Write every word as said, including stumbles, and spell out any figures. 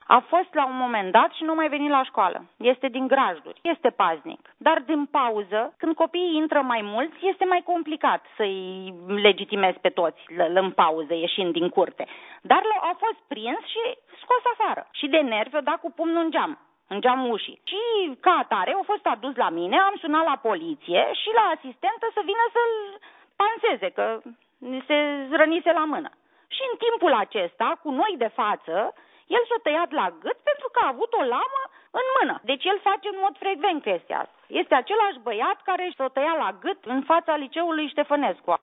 A fost la un moment dat și nu mai veni la școală. Este din Grajduri. Este paznic. Dar din pauză, când copiii intră mai mulți, este mai complicat să-i legitimezi pe toți în pauză, ieșind din curte. Dar a fost prins și scos afară. Și de nervi o dat cu pumnul în geam. În geamul ușii. Și ca atare a fost adus la mine, am sunat la poliție și la asistentă să vină să-l panseze, că se rănise la mână. Și în timpul acesta, cu noi de față, el s-a tăiat la gât pentru că a avut o lamă în mână. Deci el face în mod frecvent chestia asta. Este același băiat care s-a tăiat la gât în fața liceului Ștefănescu.